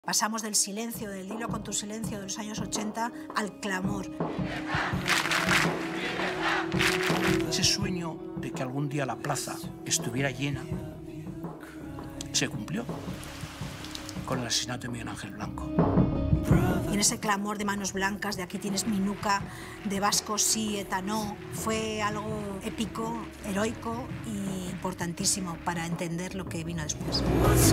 Pasamos del silencio, del dilo con tu silencio de los años 80 al clamor. Ese sueño de que algún día la plaza estuviera llena se cumplió con el asesinato de Miguel Ángel Blanco. Y en ese clamor de manos blancas, de aquí tienes mi nuca, de vasco sí, ETA no, fue algo épico, heroico y importantísimo para entender lo que vino después.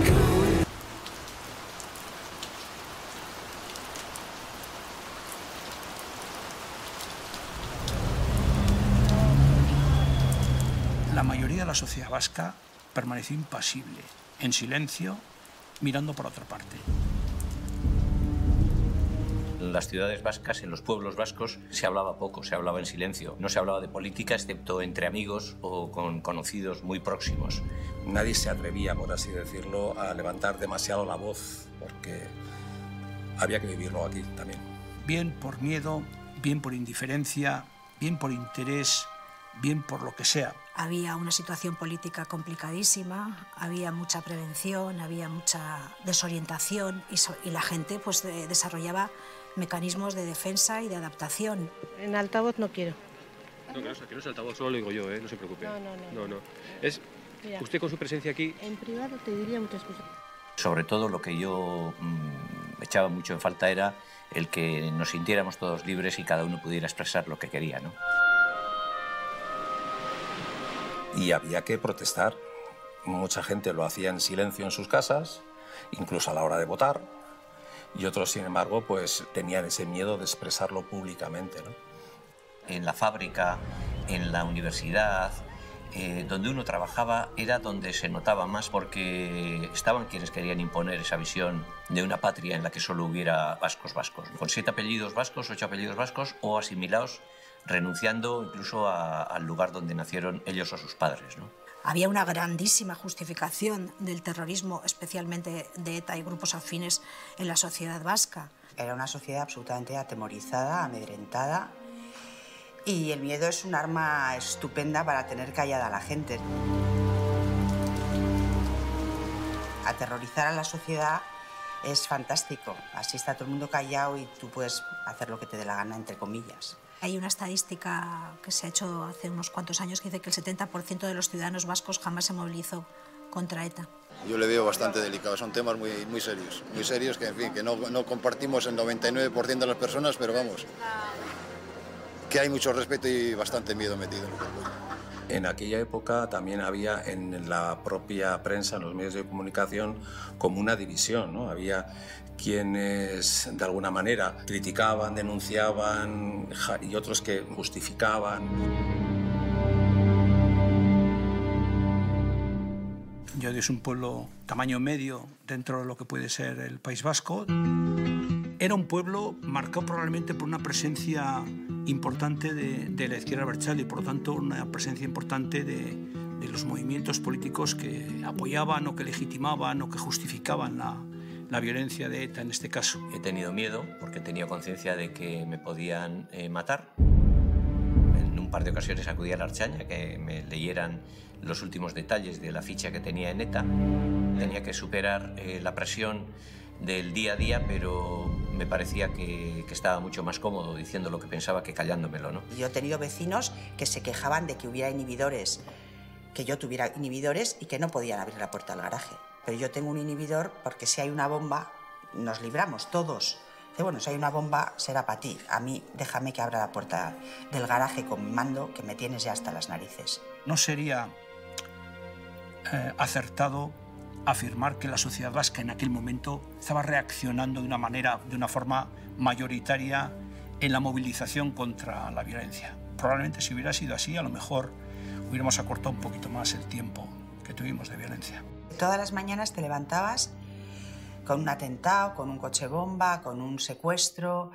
La mayoría de la sociedad vasca permaneció impasible, en silencio, mirando por otra parte. En las ciudades vascas, en los pueblos vascos, se hablaba poco, se hablaba en silencio. No se hablaba de política excepto entre amigos o con conocidos muy próximos. Nadie se atrevía, por así decirlo, a levantar demasiado la voz, porque había que vivirlo aquí también. Bien por miedo, bien por indiferencia, bien por interés, bien por lo que sea. Había una situación política complicadísima, había mucha prevención, había mucha desorientación y la gente pues, desarrollaba mecanismos de defensa y de adaptación. En altavoz no quiero. No, que no es altavoz, solo lo digo yo, no se preocupe. No. Es Mira, usted con su presencia aquí... En privado te diría muchas cosas. Sobre todo lo que yo echaba mucho en falta era el que nos sintiéramos todos libres y cada uno pudiera expresar lo que quería, ¿no? Y había que protestar. Mucha gente lo hacía en silencio en sus casas, incluso a la hora de votar, y otros, sin embargo, pues tenían ese miedo de expresarlo públicamente, ¿no? En la fábrica, en la universidad, donde uno trabajaba era donde se notaba más porque estaban quienes querían imponer esa visión de una patria en la que solo hubiera vascos, con 7 apellidos vascos, 8 apellidos vascos o asimilados, renunciando incluso al lugar donde nacieron ellos o sus padres, ¿no? Había una grandísima justificación del terrorismo, especialmente de ETA y grupos afines en la sociedad vasca. Era una sociedad absolutamente atemorizada, amedrentada, y el miedo es un arma estupenda para tener callada a la gente. Aterrorizar a la sociedad es fantástico. Así está todo el mundo callado y tú puedes hacer lo que te dé la gana, entre comillas. Hay una estadística que se ha hecho hace unos cuantos años que dice que el 70% de los ciudadanos vascos jamás se movilizó contra ETA. Yo le veo bastante delicado, son temas muy serios que, en fin, que no compartimos el 99% de las personas, pero vamos, que hay mucho respeto y bastante miedo metido en el cuerpo. En aquella época también había en la propia prensa, en los medios de comunicación, como una división, ¿no? Había quienes de alguna manera criticaban, denunciaban y otros que justificaban. Llodio es un pueblo tamaño medio dentro de lo que puede ser el País Vasco. Era un pueblo marcado probablemente por una presencia importante de la izquierda abertzale y por lo tanto una presencia importante de los movimientos políticos que apoyaban o que legitimaban o que justificaban la violencia de ETA en este caso. He tenido miedo porque tenía conciencia de que me podían matar. En un par de ocasiones acudí a la Ertzaintza que me leyeran los últimos detalles de la ficha que tenía en ETA. Tenía que superar la presión del día a día, pero me parecía que estaba mucho más cómodo diciendo lo que pensaba que callándomelo, ¿no? Yo he tenido vecinos que se quejaban de que hubiera inhibidores, que yo tuviera inhibidores y que no podían abrir la puerta del garaje. Pero yo tengo un inhibidor porque si hay una bomba, nos libramos todos. Dice, bueno, si hay una bomba, será para ti. A mí, déjame que abra la puerta del garaje con mi mando, que me tienes ya hasta las narices. No sería acertado afirmar que la sociedad vasca en aquel momento estaba reaccionando de una forma mayoritaria en la movilización contra la violencia. Probablemente si hubiera sido así, a lo mejor hubiéramos acortado un poquito más el tiempo que tuvimos de violencia. Todas las mañanas te levantabas con un atentado, con un coche bomba, con un secuestro.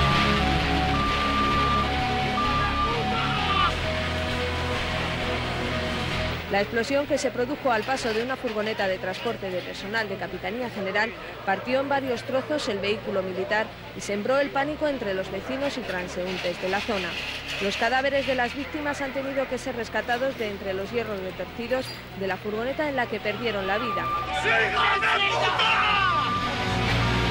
La explosión que se produjo al paso de una furgoneta de transporte de personal de Capitanía General partió en varios trozos el vehículo militar y sembró el pánico entre los vecinos y transeúntes de la zona. Los cadáveres de las víctimas han tenido que ser rescatados de entre los hierros retorcidos de la furgoneta en la que perdieron la vida.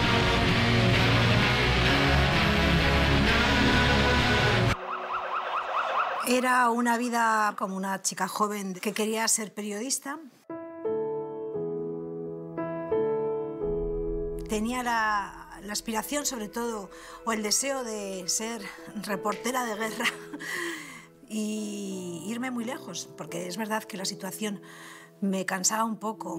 Era una vida como una chica joven que quería ser periodista. Tenía la aspiración, sobre todo, o el deseo de ser reportera de guerra y irme muy lejos, porque es verdad que la situación me cansaba un poco.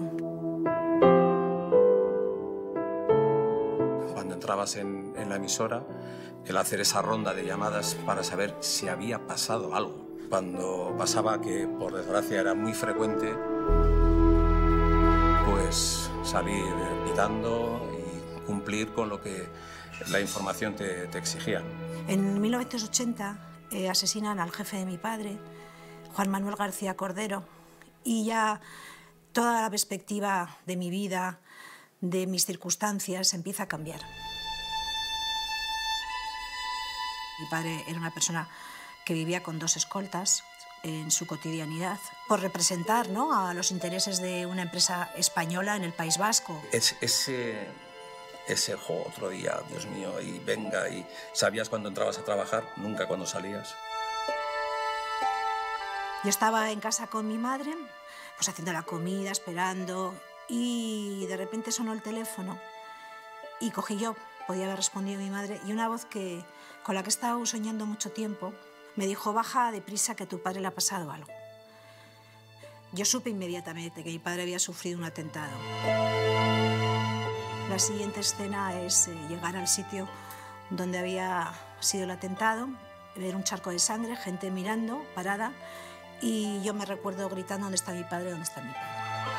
Cuando entrabas en la emisora, el hacer esa ronda de llamadas para saber si había pasado algo. Cuando pasaba, que por desgracia era muy frecuente, pues salir pitando y cumplir con lo que la información te exigía. En 1980 asesinan al jefe de mi padre, Juan Manuel García Cordero, y ya toda la perspectiva de mi vida, de mis circunstancias, empieza a cambiar. Mi padre era una persona que vivía con 2 escoltas en su cotidianidad, por representar, ¿no?, a los intereses de una empresa española en el País Vasco. Ese otro día, Dios mío, y venga, y ¿sabías cuando entrabas a trabajar? Nunca cuando salías. Yo estaba en casa con mi madre, pues haciendo la comida, esperando, y de repente sonó el teléfono y cogí yo, podía haber respondido mi madre, y una voz con la que he estado soñando mucho tiempo me dijo: baja deprisa, que a tu padre le ha pasado algo. Yo supe inmediatamente que mi padre había sufrido un atentado. La siguiente escena es llegar al sitio donde había sido el atentado, ver un charco de sangre, gente mirando, parada, y yo me recuerdo gritando: ¿dónde está mi padre? ¿Dónde está mi padre?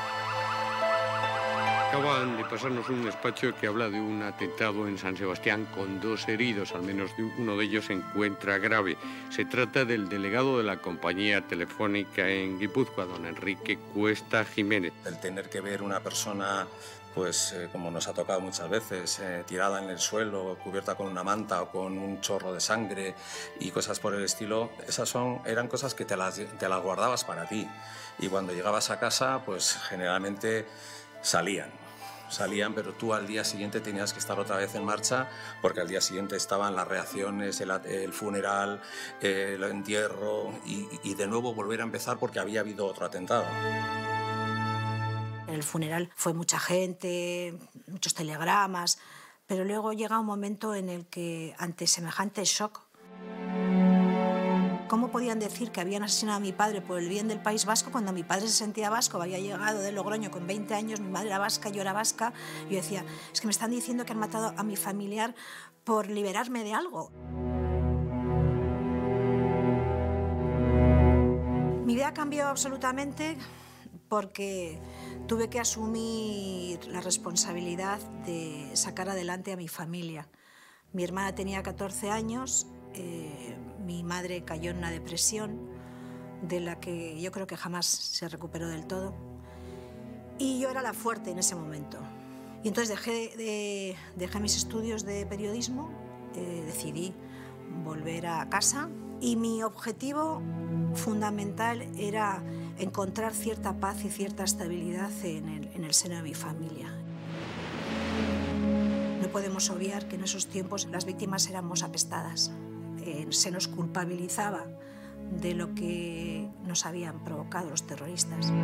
Acaban de pasarnos un despacho que habla de un atentado en San Sebastián con 2 heridos, al menos uno de ellos se encuentra grave. Se trata del delegado de la compañía telefónica en Guipúzcoa, don Enrique Cuesta Jiménez. El tener que ver una persona, pues como nos ha tocado muchas veces, tirada en el suelo, cubierta con una manta o con un chorro de sangre y cosas por el estilo, eran cosas que te las guardabas para ti. Y cuando llegabas a casa, pues generalmente salían, pero tú al día siguiente tenías que estar otra vez en marcha, porque al día siguiente estaban las reacciones, el funeral, el entierro y de nuevo volver a empezar porque había habido otro atentado. En el funeral fue mucha gente, muchos telegramas, pero luego llega un momento en el que, ante semejante shock, ¿cómo podían decir que habían asesinado a mi padre por el bien del País Vasco cuando mi padre se sentía vasco, había llegado de Logroño con 20 años, mi madre era vasca, yo era vasca? Yo decía: es que me están diciendo que han matado a mi familiar por liberarme de algo. Mi vida cambió absolutamente porque tuve que asumir la responsabilidad de sacar adelante a mi familia. Mi hermana tenía 14 años, mi madre cayó en una depresión de la que yo creo que jamás se recuperó del todo, y yo era la fuerte en ese momento. Y entonces dejé mis estudios de periodismo, decidí volver a casa, y mi objetivo fundamental era encontrar cierta paz y cierta estabilidad en el seno de mi familia. No podemos obviar que en esos tiempos las víctimas éramos apestadas. Se nos culpabilizaba de lo que nos habían provocado los terroristas.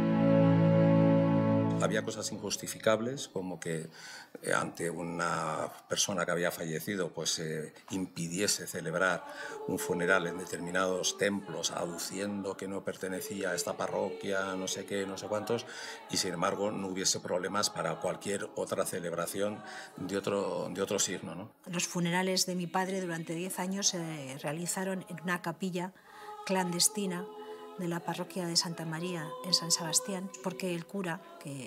Había cosas injustificables, como que ante una persona que había fallecido pues impidiese celebrar un funeral en determinados templos, aduciendo que no pertenecía a esta parroquia, no sé qué, no sé cuántos, y sin embargo no hubiese problemas para cualquier otra celebración de otro signo, ¿no? Los funerales de mi padre durante 10 años se realizaron en una capilla clandestina de la parroquia de Santa María en San Sebastián, porque el cura,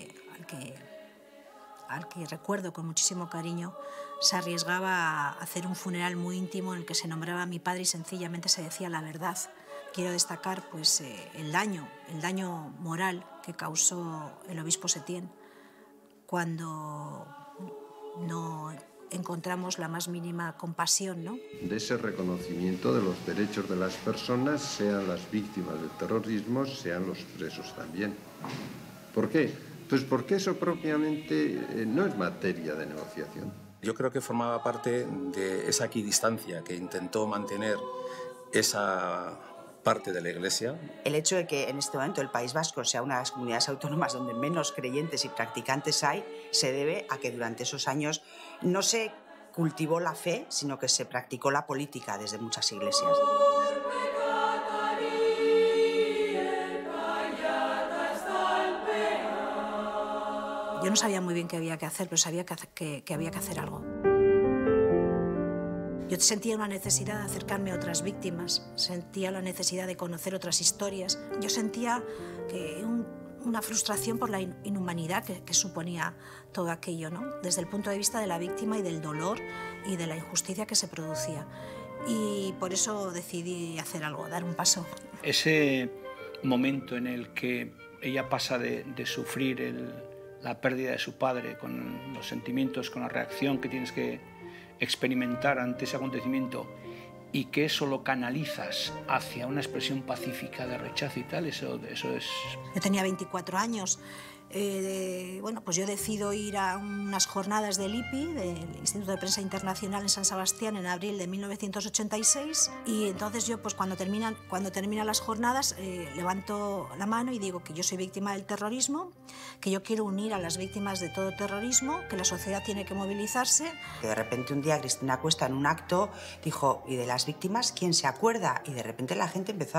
al que recuerdo con muchísimo cariño, se arriesgaba a hacer un funeral muy íntimo en el que se nombraba a mi padre y sencillamente se decía la verdad. Quiero destacar pues, el daño moral que causó el obispo Setién cuando no encontramos la más mínima compasión, ¿no? De ese reconocimiento de los derechos de las personas, sean las víctimas del terrorismo, sean los presos también. ¿Por qué? Pues porque eso propiamente no es materia de negociación. Yo creo que formaba parte de esa equidistancia que intentó mantener esa parte de la Iglesia. El hecho de que en este momento el País Vasco sea una de las comunidades autónomas donde menos creyentes y practicantes hay, se debe a que durante esos años no se cultivó la fe, sino que se practicó la política desde muchas iglesias. Yo no sabía muy bien qué había que hacer, pero sabía que había que hacer algo. Yo sentía una necesidad de acercarme a otras víctimas, sentía la necesidad de conocer otras historias. Yo sentía que una frustración por la inhumanidad que suponía todo aquello, ¿no? Desde el punto de vista de la víctima y del dolor y de la injusticia que se producía. Y por eso decidí hacer algo, dar un paso. Ese momento en el que ella pasa de sufrir la pérdida de su padre, con los sentimientos, con la reacción que tienes que experimentar ante ese acontecimiento, y que eso lo canalizas hacia una expresión pacífica de rechazo y tal, eso es... Yo tenía 24 años. Bueno, pues yo decido ir a unas jornadas del IPI, del Instituto de Prensa Internacional en San Sebastián, en abril de 1986, y entonces yo, pues cuando terminan las jornadas, levanto la mano y digo que yo soy víctima del terrorismo, que yo quiero unir a las víctimas de todo terrorismo, que la sociedad tiene que movilizarse. De repente un día Cristina Cuesta en un acto dijo, ¿y de las víctimas quién se acuerda? Y de repente la gente empezó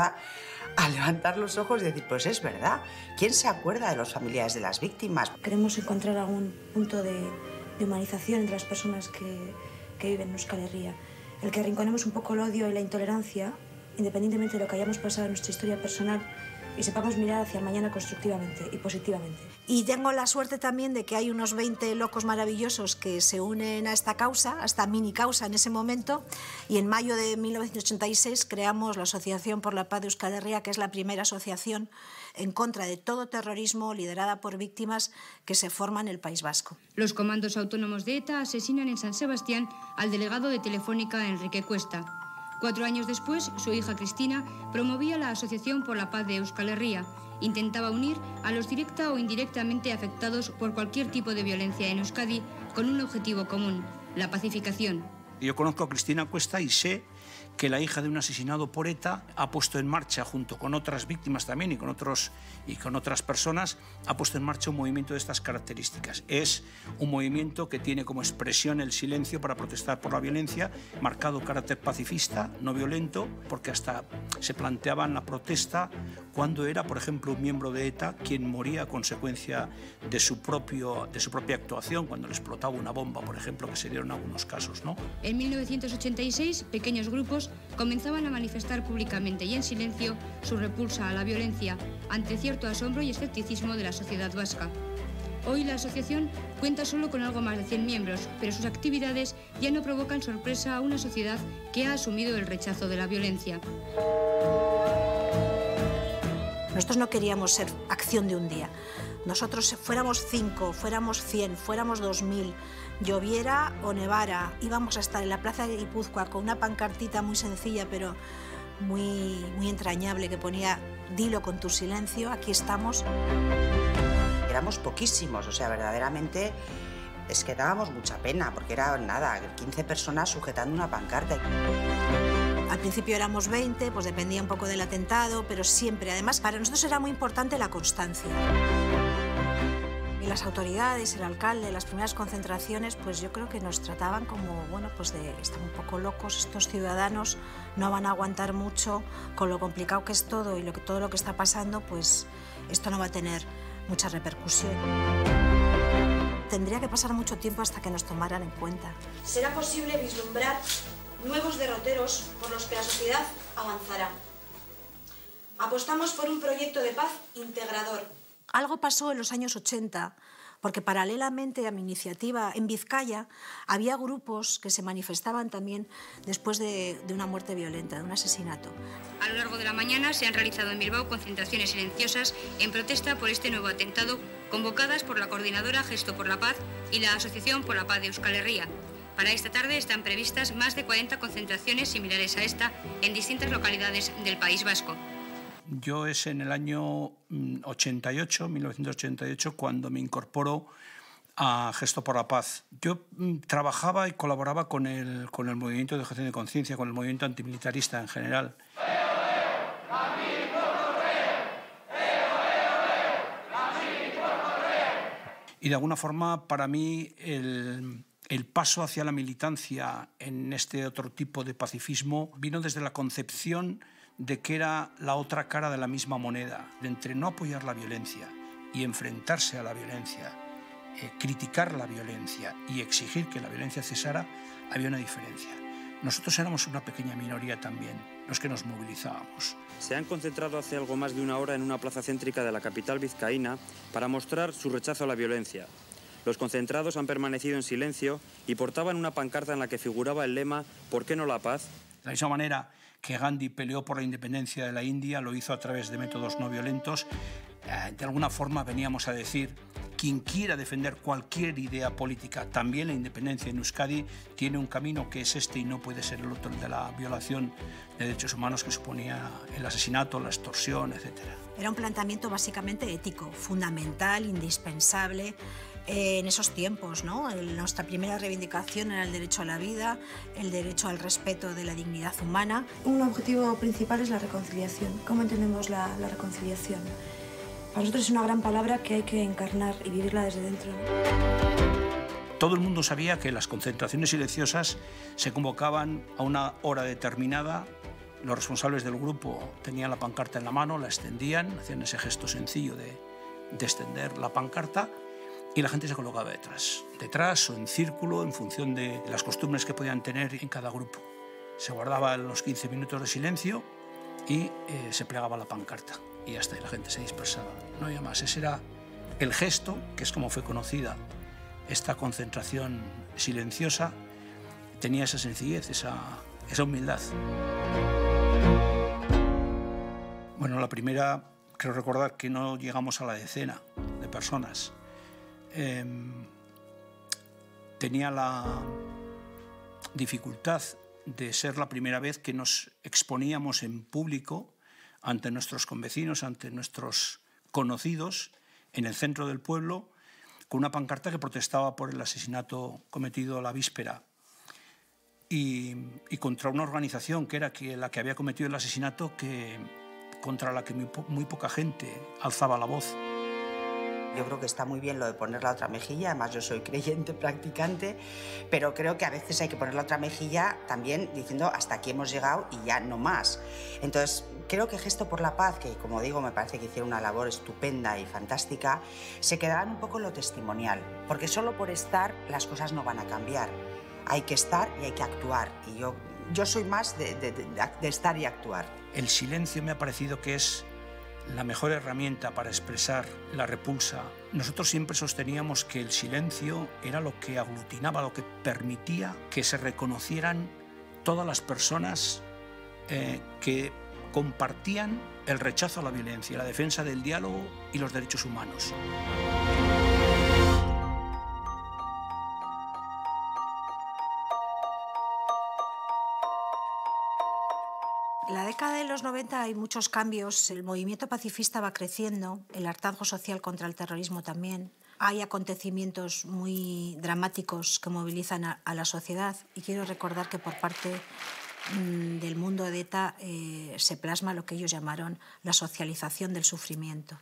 a levantar los ojos y decir, pues es verdad, ¿quién se acuerda de los familiares de las víctimas? Queremos encontrar algún punto de humanización entre las personas que viven en Euskal Herria. El que arrinconemos un poco el odio y la intolerancia, independientemente de lo que hayamos pasado en nuestra historia personal, y sepamos mirar hacia el mañana constructivamente y positivamente. Y tengo la suerte también de que hay unos 20 locos maravillosos que se unen a esta causa, a esta mini causa en ese momento, y en mayo de 1986 creamos la Asociación por la Paz de Euskal Herria, que es la primera asociación en contra de todo terrorismo liderada por víctimas que se forman en el País Vasco. Los comandos autónomos de ETA asesinan en San Sebastián al delegado de Telefónica, Enrique Cuesta. 4 años después, su hija Cristina promovía la Asociación por la Paz de Euskal Herria. Intentaba unir a los directa o indirectamente afectados por cualquier tipo de violencia en Euskadi con un objetivo común, la pacificación. Yo conozco a Cristina Cuesta y sé que la hija de un asesinado por ETA ha puesto en marcha, junto con otras víctimas también y con otras personas, ha puesto en marcha un movimiento de estas características. Es un movimiento que tiene como expresión el silencio para protestar por la violencia, marcado carácter pacifista, no violento, porque hasta se planteaban la protesta cuando era, por ejemplo, un miembro de ETA quien moría a consecuencia de su propia actuación, cuando le explotaba una bomba, por ejemplo, que se dieron algunos casos, ¿no? En 1986, pequeños grupos comenzaban a manifestar públicamente y en silencio su repulsa a la violencia ante cierto asombro y escepticismo de la sociedad vasca. Hoy la asociación cuenta solo con algo más de 100 miembros, pero sus actividades ya no provocan sorpresa a una sociedad que ha asumido el rechazo de la violencia. Nosotros no queríamos ser acción de un día. Nosotros, fuéramos 5, fuéramos 100, fuéramos 2000, lloviera o nevara, íbamos a estar en la plaza de Guipúzcoa con una pancartita muy sencilla pero muy entrañable que ponía «Dilo con tu silencio, aquí estamos». Éramos poquísimos, o sea, verdaderamente es que dábamos mucha pena porque era nada, 15 personas sujetando una pancarta. Al principio éramos 20, pues dependía un poco del atentado, pero siempre, además, para nosotros era muy importante la constancia. Y las autoridades, el alcalde, las primeras concentraciones, pues yo creo que nos trataban como, bueno, pues están un poco locos estos ciudadanos, no van a aguantar mucho, con lo complicado que es todo y todo lo que está pasando, pues esto no va a tener mucha repercusión. Tendría que pasar mucho tiempo hasta que nos tomaran en cuenta. Será posible vislumbrar nuevos derroteros por los que la sociedad avanzará. Apostamos por un proyecto de paz integrador. Algo pasó en los años 80, porque paralelamente a mi iniciativa en Vizcaya había grupos que se manifestaban también después de una muerte violenta, de un asesinato. A lo largo de la mañana se han realizado en Bilbao concentraciones silenciosas en protesta por este nuevo atentado, convocadas por la Coordinadora Gesto por la Paz y la Asociación por la Paz de Euskal Herria. Para esta tarde están previstas más de 40 concentraciones similares a esta en distintas localidades del País Vasco. Yo es en el año 1988, cuando me incorporo a Gesto por la Paz. Yo trabajaba y colaboraba con el movimiento de objeción de conciencia, con el movimiento antimilitarista en general. Y de alguna forma, para mí, el paso hacia la militancia en este otro tipo de pacifismo vino desde la concepción de que era la otra cara de la misma moneda, de entre no apoyar la violencia y enfrentarse a la violencia, criticar la violencia y exigir que la violencia cesara, había una diferencia. Nosotros éramos una pequeña minoría también, los que nos movilizábamos. Se han concentrado hace algo más de una hora en una plaza céntrica de la capital vizcaína para mostrar su rechazo a la violencia. Los concentrados han permanecido en silencio y portaban una pancarta en la que figuraba el lema «¿Por qué no la paz?». De la misma manera que Gandhi peleó por la independencia de la India, lo hizo a través de métodos no violentos. De alguna forma veníamos a decir, quien quiera defender cualquier idea política, también la independencia en Euskadi, tiene un camino que es este y no puede ser el otro, el de la violación de derechos humanos que suponía el asesinato, la extorsión, etc. Era un planteamiento básicamente ético, fundamental, indispensable en esos tiempos, ¿no? Nuestra primera reivindicación era el derecho a la vida, el derecho al respeto de la dignidad humana. Un objetivo principal es la reconciliación. ¿Cómo entendemos la reconciliación? Para nosotros es una gran palabra que hay que encarnar y vivirla desde dentro. Todo el mundo sabía que las concentraciones silenciosas se convocaban a una hora determinada. Los responsables del grupo tenían la pancarta en la mano, la extendían, hacían ese gesto sencillo de extender la pancarta y la gente se colocaba detrás o en círculo en función de las costumbres que podían tener en cada grupo. Se guardaban los 15 minutos de silencio y se plegaba la pancarta y hasta ahí la gente se dispersaba. No había más. Ese era el gesto, que es como fue conocida esta concentración silenciosa. Tenía esa sencillez, esa humildad. Bueno, la primera, creo recordar que no llegamos a la decena de personas. Tenía la dificultad de ser la primera vez que nos exponíamos en público ante nuestros convecinos, ante nuestros conocidos, en el centro del pueblo, con una pancarta que protestaba por el asesinato cometido la víspera y contra una organización que era la que había cometido el asesinato, contra la que muy poca gente alzaba la voz. Yo creo que está muy bien lo de poner la otra mejilla, además yo soy creyente, practicante, pero creo que a veces hay que poner la otra mejilla también diciendo hasta aquí hemos llegado y ya no más. Entonces, creo que Gesto por la Paz, que como digo me parece que hicieron una labor estupenda y fantástica, se quedarán un poco en lo testimonial, porque solo por estar las cosas no van a cambiar. Hay que estar y hay que actuar, y yo soy más de estar y actuar. El silencio me ha parecido que es la mejor herramienta para expresar la repulsa. Nosotros siempre sosteníamos que el silencio era lo que aglutinaba, lo que permitía que se reconocieran todas las personas que compartían el rechazo a la violencia, la defensa del diálogo y los derechos humanos. La década de los 90 hay muchos cambios, el movimiento pacifista va creciendo, el hartazgo social contra el terrorismo también. Hay acontecimientos muy dramáticos que movilizan a la sociedad y quiero recordar que por parte del mundo de ETA se plasma lo que ellos llamaron la socialización del sufrimiento.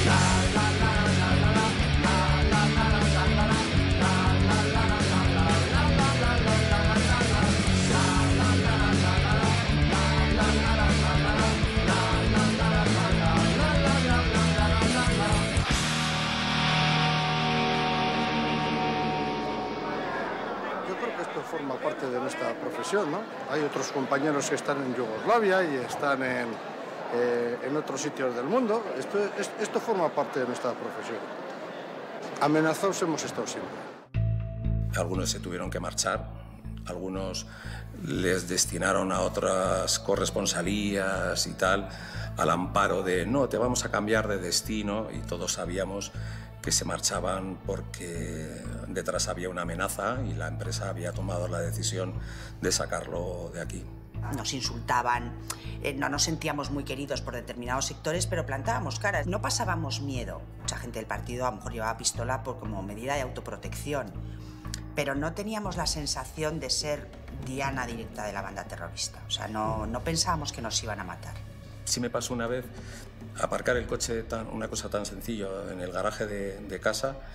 Forma parte de nuestra profesión, ¿no? Hay otros compañeros que están en Yugoslavia y están en otros sitios del mundo. Esto forma parte de nuestra profesión. Amenazados hemos estado siempre. Algunos se tuvieron que marchar, algunos les destinaron a otras corresponsalías y tal, al amparo de no, te vamos a cambiar de destino, y todos sabíamos que se marchaban porque detrás había una amenaza y la empresa había tomado la decisión de sacarlo de aquí. Nos insultaban, no nos sentíamos muy queridos por determinados sectores, pero plantábamos caras, no pasábamos miedo. Mucha gente del partido a lo mejor llevaba pistola como medida de autoprotección, pero no teníamos la sensación de ser diana directa de la banda terrorista. O sea, no pensábamos que nos iban a matar. Sí me pasó una vez aparcar el coche, una cosa tan sencilla, en el garaje de casa,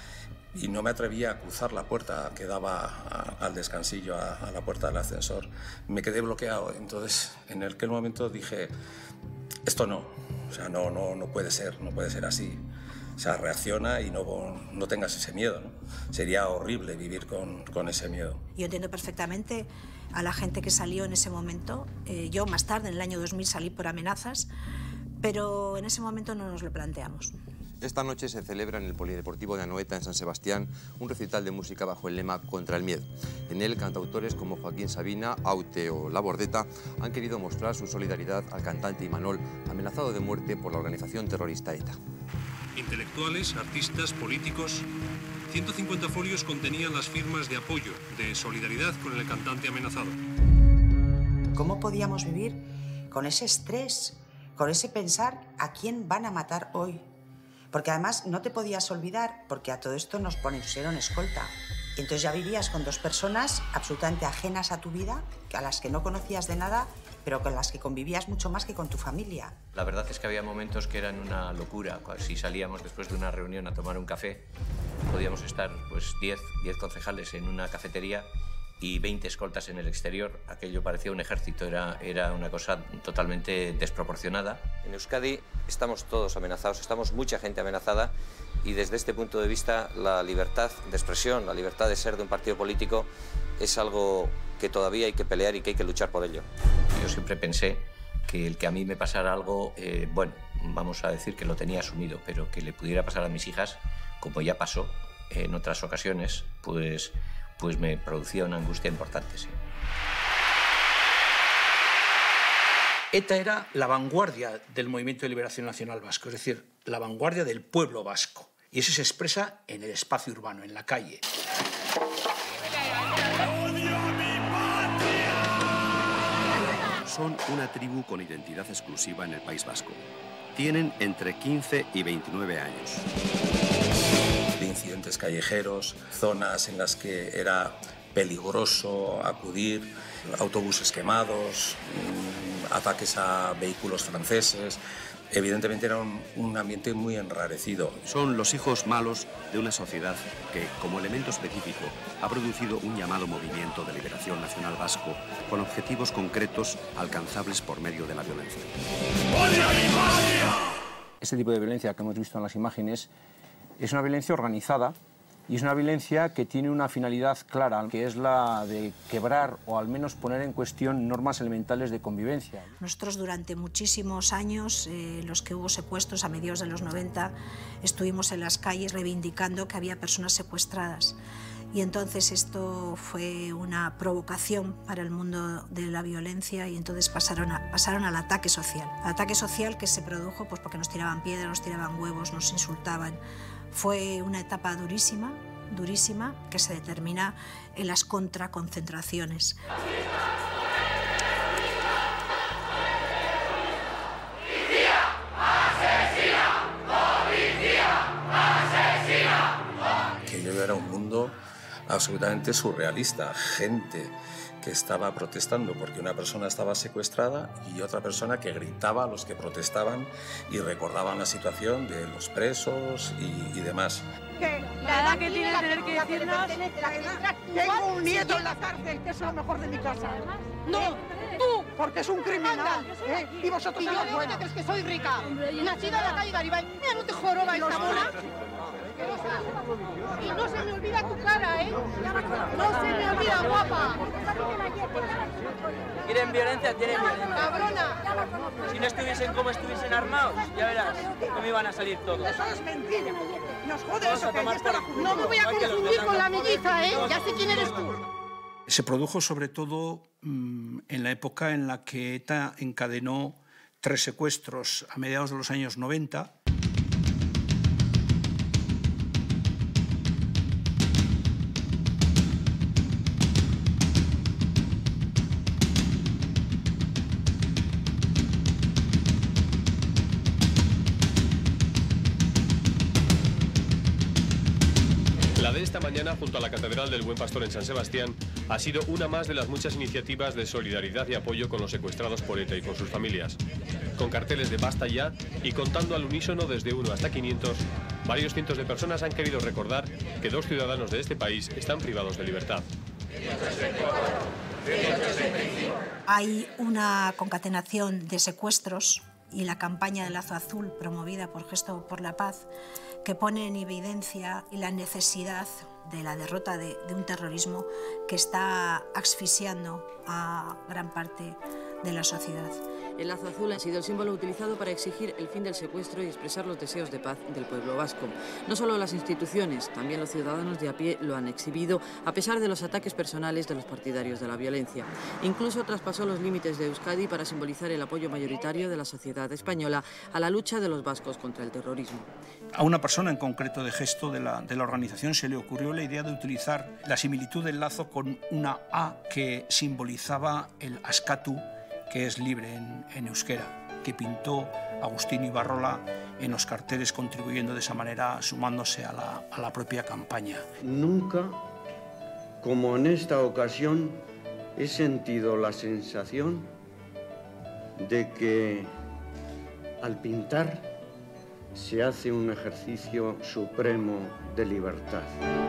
y no me atrevía a cruzar la puerta que daba al descansillo, a la puerta del ascensor. Me quedé bloqueado. Entonces, en aquel momento dije, esto no, o sea, no puede ser así. O sea, reacciona y no tengas ese miedo, ¿no? Sería horrible vivir con ese miedo. Yo entiendo perfectamente a la gente que salió en ese momento. Yo más tarde, en el año 2000, salí por amenazas, pero en ese momento no nos lo planteamos. Esta noche se celebra en el Polideportivo de Anoeta, en San Sebastián, un recital de música bajo el lema Contra el miedo. En él, cantautores como Joaquín Sabina, Aute o La Bordeta han querido mostrar su solidaridad al cantante Imanol, amenazado de muerte por la organización terrorista ETA. Intelectuales, artistas, políticos. 150 folios contenían las firmas de apoyo, de solidaridad con el cantante amenazado. ¿Cómo podíamos vivir con ese estrés, con ese pensar a quién van a matar hoy? Porque además no te podías olvidar, porque a todo esto nos pusieron escolta. Y entonces ya vivías con dos personas absolutamente ajenas a tu vida, a las que no conocías de nada, pero con las que convivías mucho más que con tu familia. La verdad es que había momentos que eran una locura. Si salíamos después de una reunión a tomar un café, podíamos estar pues 10 concejales en una cafetería y 20 escoltas en el exterior. Aquello parecía un ejército, era una cosa totalmente desproporcionada. En Euskadi estamos todos amenazados, estamos mucha gente amenazada y desde este punto de vista la libertad de expresión, la libertad de ser de un partido político es algo que todavía hay que pelear y que hay que luchar por ello. Yo siempre pensé que el que a mí me pasara algo, bueno, vamos a decir que lo tenía asumido, pero que le pudiera pasar a mis hijas, como ya pasó en otras ocasiones, pues me producía una angustia importante, sí. ETA era la vanguardia del Movimiento de Liberación Nacional Vasco, es decir, la vanguardia del pueblo vasco. Y eso se expresa en el espacio urbano, en la calle. Son una tribu con identidad exclusiva en el País Vasco. Tienen entre 15 y 29 años. De incidentes callejeros, zonas en las que era peligroso acudir, autobuses quemados, ataques a vehículos franceses. Evidentemente era un ambiente muy enrarecido. Son los hijos malos de una sociedad que, como elemento específico, ha producido un llamado movimiento de liberación nacional vasco con objetivos concretos alcanzables por medio de la violencia. Este tipo de violencia que hemos visto en las imágenes es una violencia organizada y es una violencia que tiene una finalidad clara, que es la de quebrar o al menos poner en cuestión normas elementales de convivencia. Nosotros durante muchísimos años, los que hubo secuestros a mediados de los 90, estuvimos en las calles reivindicando que había personas secuestradas. Y entonces esto fue una provocación para el mundo de la violencia y entonces pasaron al ataque social. El ataque social que se produjo pues, porque nos tiraban piedras, nos tiraban huevos, nos insultaban. Fue una etapa durísima, durísima, que se determina en las contraconcentraciones. Aquello era un mundo absolutamente surrealista, gente que estaba protestando porque una persona estaba secuestrada y otra persona que gritaba a los que protestaban y recordaban la situación de los presos y demás. Que la edad que tiene tener que decirnos... Tengo un nieto en la cárcel, que es lo mejor de mi casa. No, tú, porque es un criminal. Y vosotros sois los buenos. ¿Crees que soy rica? Nacida en la calle Garibay. Mira, no te joroba esta mona. Y no se me olvida tu cara, ¿eh? No se me olvida, guapa. ¿Quieren violencia? Tienen violencia. Cabrona. Si no estuviesen como estuviesen armados, ya verás cómo iban a salir todos. Eso es mentira. Nos jode eso, que no me voy a confundir con la melliza, ¿eh? Ya sé quién eres tú. Se produjo sobre todo en la época en la que ETA encadenó 3 secuestros a mediados de los años 90. Esta mañana, junto a la Catedral del Buen Pastor en San Sebastián, ha sido una más de las muchas iniciativas de solidaridad y apoyo con los secuestrados por ETA y con sus familias. Con carteles de basta ya y contando al unísono desde 1 hasta 500, Varios cientos de personas han querido recordar que 2 ciudadanos de este país están privados de libertad. Hay una concatenación de secuestros y la campaña de Lazo Azul, promovida por Gesto por la Paz, que pone en evidencia la necesidad de la derrota de un terrorismo que está asfixiando a gran parte de la sociedad. El lazo azul ha sido el símbolo utilizado para exigir el fin del secuestro y expresar los deseos de paz del pueblo vasco. No solo las instituciones, también los ciudadanos de a pie lo han exhibido, a pesar de los ataques personales de los partidarios de la violencia. Incluso traspasó los límites de Euskadi para simbolizar el apoyo mayoritario de la sociedad española a la lucha de los vascos contra el terrorismo. A una persona en concreto de Gesto de la organización se le ocurrió la idea de utilizar la similitud del lazo con una A que simbolizaba el askatu, que es libre en euskera, que pintó Agustín Ibarrola en los carteles, contribuyendo de esa manera, sumándose a la propia campaña. Nunca, como en esta ocasión, he sentido la sensación de que al pintar se hace un ejercicio supremo de libertad.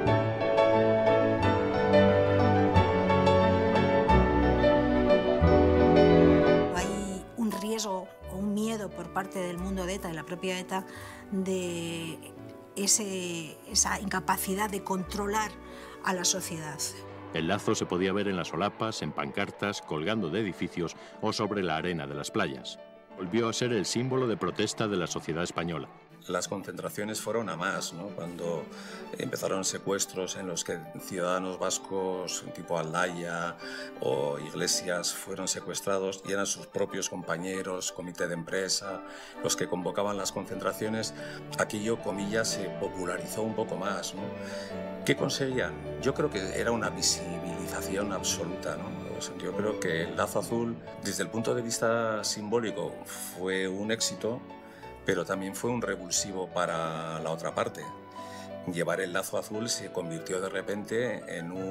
O un miedo por parte del mundo de ETA, de la propia ETA, de esa incapacidad de controlar a la sociedad. El lazo se podía ver en las solapas, en pancartas, colgando de edificios o sobre la arena de las playas. Volvió a ser el símbolo de protesta de la sociedad española. Las concentraciones fueron a más, ¿no? Cuando empezaron secuestros en los que ciudadanos vascos tipo Aldaya o Iglesias fueron secuestrados y eran sus propios compañeros, comité de empresa, los que convocaban las concentraciones, aquello, comillas, se popularizó un poco más, ¿no? ¿Qué conseguían? Yo creo que era una visibilización absoluta, ¿no? Yo creo que el lazo azul, desde el punto de vista simbólico, fue un éxito, pero también fue un revulsivo para la otra parte. Llevar el lazo azul se convirtió de repente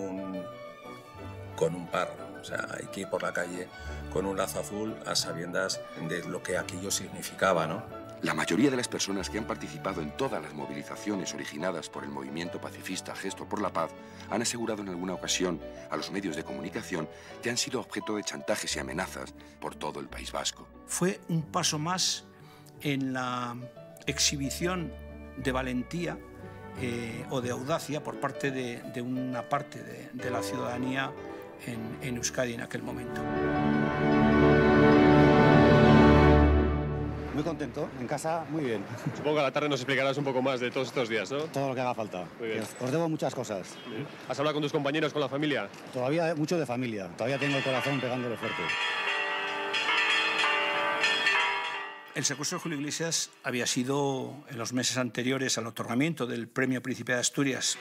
con un par. O sea, hay que ir por la calle con un lazo azul a sabiendas de lo que aquello significaba, ¿no? La mayoría de las personas que han participado en todas las movilizaciones originadas por el movimiento pacifista Gesto por la Paz han asegurado en alguna ocasión a los medios de comunicación que han sido objeto de chantajes y amenazas por todo el País Vasco. Fue un paso más en la exhibición de valentía o de audacia por parte de una parte de la ciudadanía en Euskadi en aquel momento. Muy contento, en casa muy bien. Supongo que a la tarde nos explicarás un poco más de todos estos días, ¿no? Todo lo que haga falta. Muy bien. Os debo muchas cosas. ¿Has hablado con tus compañeros, con la familia? Todavía mucho de familia, todavía tengo el corazón pegándole fuerte. El secuestro de Julio Iglesias había sido en los meses anteriores al otorgamiento del Premio Príncipe de Asturias.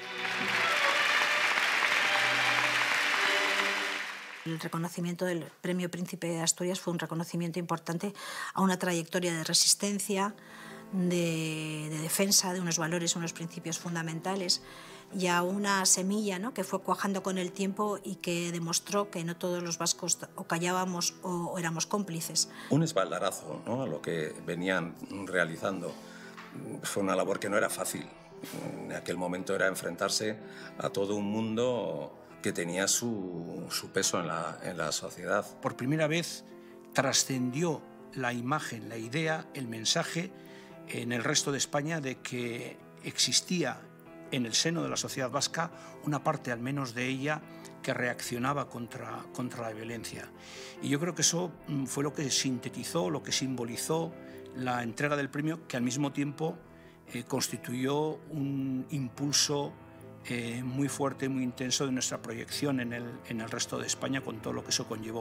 El reconocimiento del Premio Príncipe de Asturias fue un reconocimiento importante a una trayectoria de resistencia, de defensa de unos valores, unos principios fundamentales y a una semilla, ¿no?, que fue cuajando con el tiempo y que demostró que no todos los vascos o callábamos o éramos cómplices. Un espaldarazo, ¿no?, a lo que venían realizando. Fue una labor que no era fácil. En aquel momento era enfrentarse a todo un mundo que tenía su peso en la sociedad. Por primera vez trascendió la imagen, la idea, el mensaje en el resto de España de que existía en el seno de la sociedad vasca una parte, al menos de ella, que reaccionaba contra la violencia. Y yo creo que eso fue lo que sintetizó, lo que simbolizó la entrega del premio, que al mismo tiempo constituyó un impulso muy fuerte, muy intenso de nuestra proyección en el resto de España, con todo lo que eso conllevó.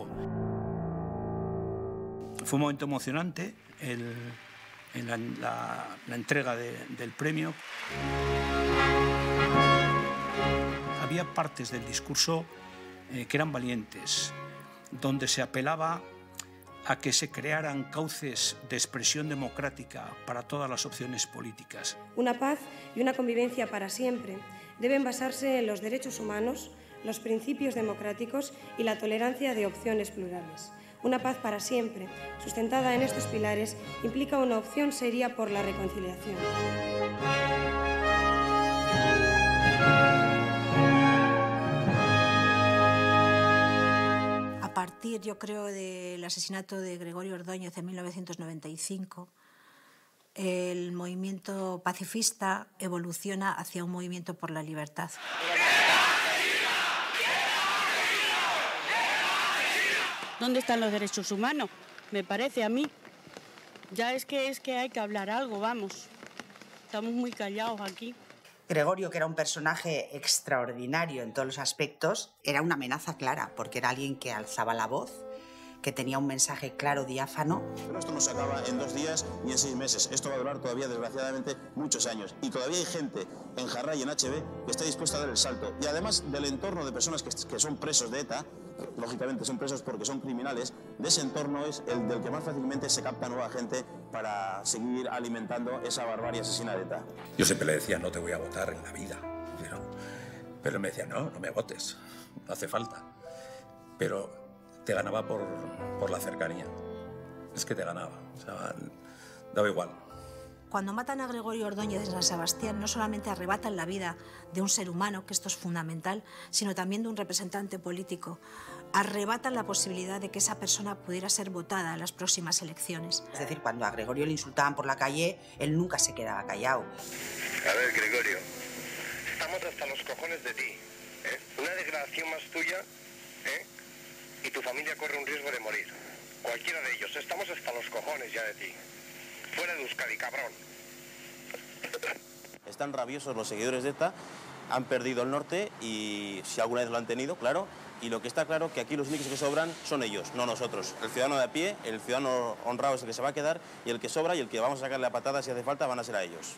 Fue un momento emocionante la entrega del premio. Había partes del discurso que eran valientes, donde se apelaba a que se crearan cauces de expresión democrática para todas las opciones políticas. Una paz y una convivencia para siempre deben basarse en los derechos humanos, los principios democráticos y la tolerancia de opciones plurales. Una paz para siempre, sustentada en estos pilares, implica una opción seria por la reconciliación. A partir, yo creo, del asesinato de Gregorio Ordóñez en 1995, el movimiento pacifista evoluciona hacia un movimiento por la libertad. ¿Dónde están los derechos humanos? Me parece a mí. Ya es que hay que hablar algo, vamos. Estamos muy callados aquí. Gregorio, que era un personaje extraordinario en todos los aspectos, era una amenaza clara, porque era alguien que alzaba la voz, que tenía un mensaje claro, diáfano. Pero esto no se acaba en 2 días ni en 6 meses. Esto va a durar todavía, desgraciadamente, muchos años. Y todavía hay gente en Jarray y en HB que está dispuesta a dar el salto. Y además del entorno de personas que son presos de ETA, lógicamente son presos porque son criminales, de ese entorno es el del que más fácilmente se capta nueva gente para seguir alimentando esa barbarie asesina de ETA. Yo siempre le decía, no te voy a votar en la vida. Pero él me decía, no me votes, no hace falta. Pero te ganaba por la cercanía. Es que te ganaba. O sea, daba igual. Cuando matan a Gregorio Ordóñez en San Sebastián, no solamente arrebatan la vida de un ser humano, que esto es fundamental, sino también de un representante político. Arrebatan la posibilidad de que esa persona pudiera ser votada en las próximas elecciones. Es decir, cuando a Gregorio le insultaban por la calle, él nunca se quedaba callado. A ver, Gregorio, estamos hasta los cojones de ti, ¿eh? Una degradación más tuya, ¿eh? Y tu familia corre un riesgo de morir. Cualquiera de ellos. Estamos hasta los cojones ya de ti. Fuera de Euskadi, cabrón. Están rabiosos los seguidores de ETA, han perdido el norte y si alguna vez lo han tenido, claro. Y lo que está claro que aquí los únicos que sobran son ellos, no nosotros. El ciudadano de a pie, el ciudadano honrado es el que se va a quedar y el que sobra y el que vamos a sacarle la patada si hace falta van a ser a ellos.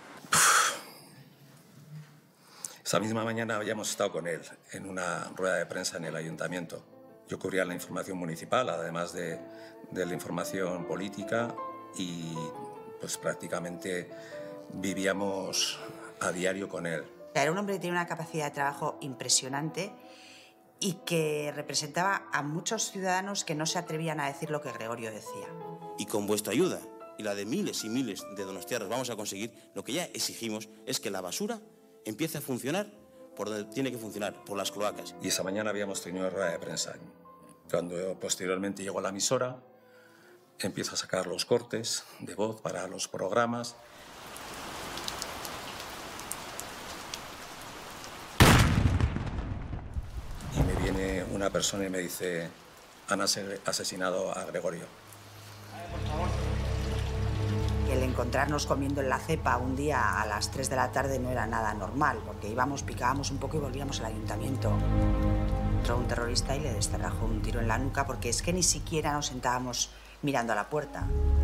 Esa misma mañana habíamos estado con él en una rueda de prensa en el ayuntamiento. Yo cubría la información municipal, además de la información política, y pues prácticamente vivíamos a diario con él. Era un hombre que tenía una capacidad de trabajo impresionante y que representaba a muchos ciudadanos que no se atrevían a decir lo que Gregorio decía. Y con vuestra ayuda y la de miles y miles de donostiarras vamos a conseguir, lo que ya exigimos es que la basura empiece a funcionar por donde tiene que funcionar, por las cloacas. Y esa mañana habíamos tenido una rueda de prensa. Cuando posteriormente llegó a la emisora, empiezo a sacar los cortes de voz para los programas. Y me viene una persona y me dice, han asesinado a Gregorio. El encontrarnos comiendo en la cepa un día a las 3 de la tarde no era nada normal, porque íbamos, picábamos un poco y volvíamos al ayuntamiento. Entró un terrorista y le descerrajó un tiro en la nuca, porque es que ni siquiera nos sentábamos mirando a la puerta.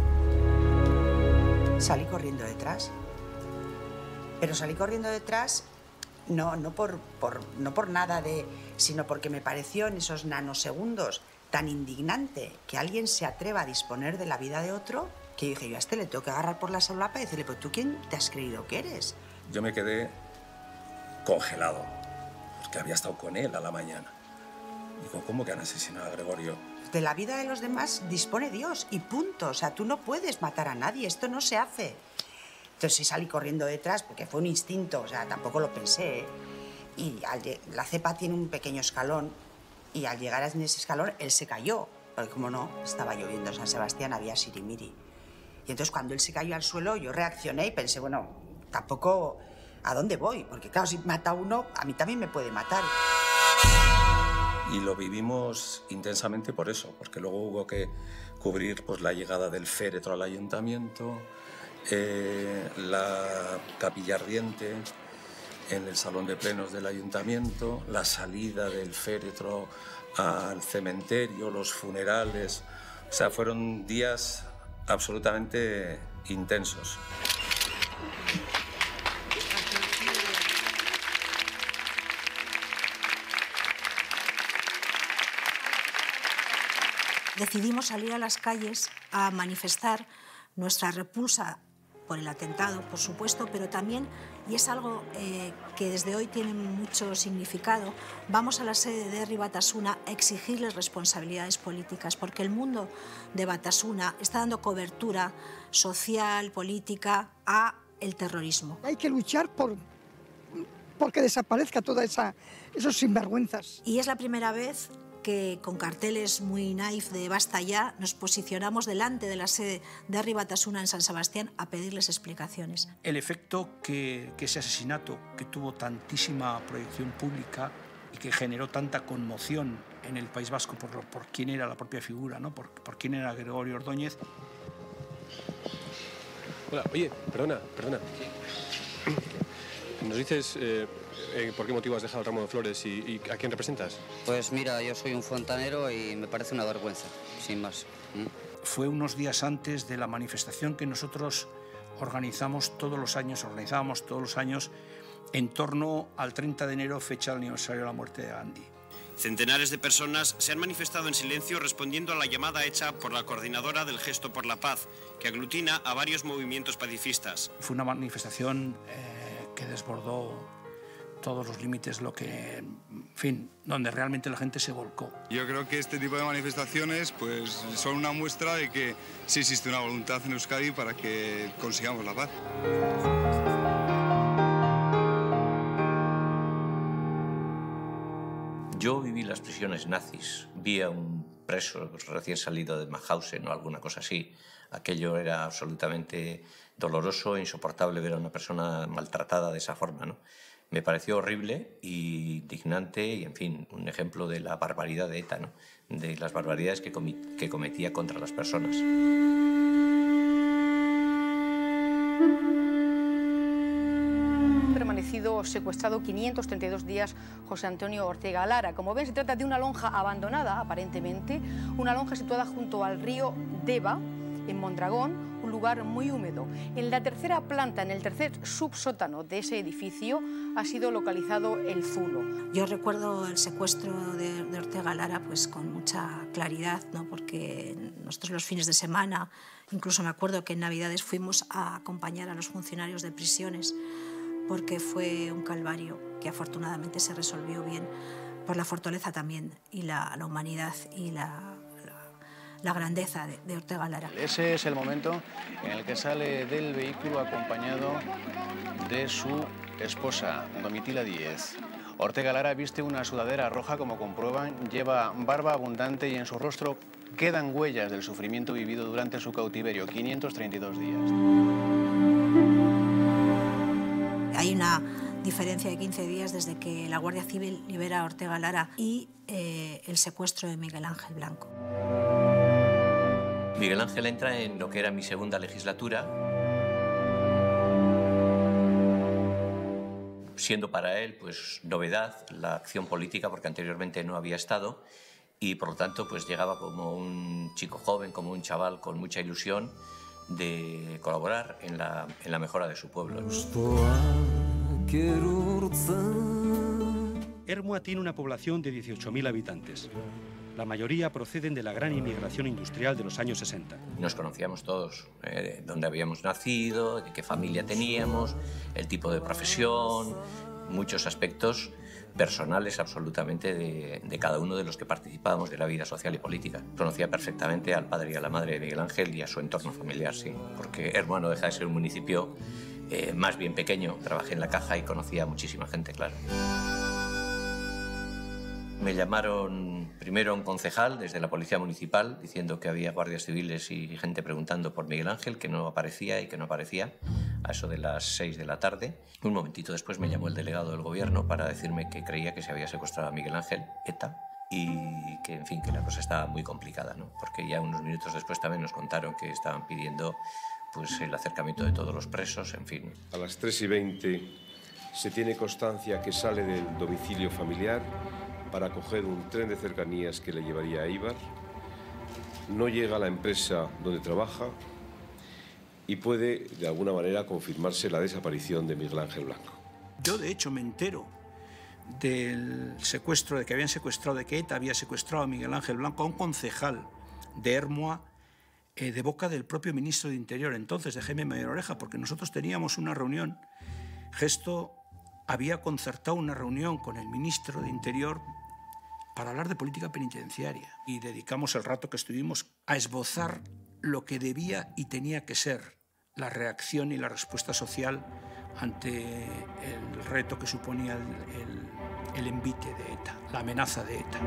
Salí corriendo detrás. Pero salí corriendo detrás no por nada sino porque me pareció en esos nanosegundos tan indignante que alguien se atreva a disponer de la vida de otro, que dije yo a este le tengo que agarrar por la solapa y decirle, pero ¿tú quién te has creído que eres? Yo me quedé congelado, porque había estado con él a la mañana. Digo, ¿cómo que han asesinado a Gregorio? De la vida de los demás dispone Dios y punto. O sea, tú no puedes matar a nadie, esto no se hace. Entonces sí salí corriendo detrás porque fue un instinto, o sea, tampoco lo pensé, ¿eh? Y la cepa tiene un pequeño escalón y al llegar en ese escalón él se cayó, porque como no, estaba lloviendo en San Sebastián, había sirimiri. Y entonces cuando él se cayó al suelo yo reaccioné y pensé, bueno, tampoco, ¿a dónde voy? Porque claro, si mata a uno, a mí también me puede matar. Y lo vivimos intensamente por eso, porque luego hubo que cubrir pues, la llegada del féretro al ayuntamiento, la capilla ardiente en el salón de plenos del ayuntamiento, la salida del féretro al cementerio, los funerales. O sea, fueron días absolutamente intensos. Decidimos salir a las calles a manifestar nuestra repulsa por el atentado, por supuesto, pero también, y es algo que desde hoy tiene mucho significado, vamos a la sede de Herri Batasuna a exigirles responsabilidades políticas, porque el mundo de Batasuna está dando cobertura social, política, a el terrorismo. Hay que luchar porque desaparezca toda esos sinvergüenzas. Y es la primera vez que con carteles muy naif de basta ya nos posicionamos delante de la sede de Herri Batasuna en San Sebastián a pedirles explicaciones. El efecto que ese asesinato, que tuvo tantísima proyección pública y que generó tanta conmoción en el País Vasco por quién era la propia figura, ¿no? por quién era Gregorio Ordóñez. Hola, oye, perdona. ¿Nos dices por qué motivo has dejado el ramo de flores y a quién representas? Pues mira, yo soy un fontanero y me parece una vergüenza, sin más. Fue unos días antes de la manifestación que nosotros organizábamos todos los años en torno al 30 de enero, fecha del aniversario de la muerte de Gandhi. Centenares de personas se han manifestado en silencio respondiendo a la llamada hecha por la coordinadora del Gesto por la Paz, que aglutina a varios movimientos pacifistas. Fue una manifestación que desbordó todos los límites, donde realmente la gente se volcó. Yo creo que este tipo de manifestaciones pues, son una muestra de que sí existe una voluntad en Euskadi para que consigamos la paz. Yo viví las prisiones nazis, vi a un preso recién salido de Mauthausen o alguna cosa así. Aquello era absolutamente doloroso e insoportable ver a una persona maltratada de esa forma, ¿no? Me pareció horrible y indignante y, en fin, un ejemplo de la barbaridad de ETA, ¿no? De las barbaridades que cometía contra las personas. Permanecido secuestrado 532 días José Antonio Ortega Lara. Como ven, se trata de una lonja abandonada, aparentemente, una lonja situada junto al río Deva, en Mondragón, un lugar muy húmedo. En la tercera planta, en el tercer subsótano de ese edificio, ha sido localizado el zulo. Yo recuerdo el secuestro de Ortega Lara pues, con mucha claridad, ¿no? Porque nosotros los fines de semana, incluso me acuerdo que en Navidades fuimos a acompañar a los funcionarios de prisiones, porque fue un calvario que afortunadamente se resolvió bien por la fortaleza también y la humanidad y la grandeza de Ortega Lara. Ese es el momento en el que sale del vehículo acompañado de su esposa, Domitila Díez. Ortega Lara viste una sudadera roja, como comprueban, lleva barba abundante y en su rostro quedan huellas del sufrimiento vivido durante su cautiverio, 532 días. Hay una diferencia de 15 días desde que la Guardia Civil libera a Ortega Lara y el secuestro de Miguel Ángel Blanco. Miguel Ángel entra en lo que era mi segunda legislatura, siendo para él pues novedad la acción política, porque anteriormente no había estado, y por lo tanto pues llegaba como un chico joven, como un chaval con mucha ilusión de colaborar en la mejora de su pueblo. Ermua tiene una población de 18.000 habitantes. La mayoría proceden de la gran inmigración industrial de los años 60. Nos conocíamos todos, dónde habíamos nacido, de qué familia teníamos, el tipo de profesión, muchos aspectos personales absolutamente de cada uno de los que participábamos de la vida social y política. Conocía perfectamente al padre y a la madre de Miguel Ángel y a su entorno familiar, sí, porque Ermua no deja de ser un municipio más bien pequeño. Trabajé en la caja y conocía a muchísima gente, claro. Me llamaron primero a un concejal desde la Policía Municipal diciendo que había guardias civiles y gente preguntando por Miguel Ángel, que no aparecía y que no aparecía, a eso de las 6 de la tarde. Un momentito después me llamó el delegado del gobierno para decirme que creía que se había secuestrado a Miguel Ángel, ETA, y que, en fin, que la cosa estaba muy complicada, ¿no? Porque ya unos minutos después también nos contaron que estaban pidiendo pues, el acercamiento de todos los presos, en fin. A las 3:20 se tiene constancia que sale del domicilio familiar para coger un tren de cercanías que le llevaría a Eibar. No llega a la empresa donde trabaja y puede, de alguna manera, confirmarse la desaparición de Miguel Ángel Blanco. Yo, de hecho, me entero del secuestro, de que habían secuestrado, de que ETA había secuestrado a Miguel Ángel Blanco, a un concejal de Ermua, de boca del propio ministro de Interior entonces, de Jaime Mayor Oreja, porque nosotros teníamos una reunión. Gesto había concertado una reunión con el ministro de Interior para hablar de política penitenciaria y dedicamos el rato que estuvimos a esbozar lo que debía y tenía que ser la reacción y la respuesta social ante el reto que suponía el envite de ETA, la amenaza de ETA.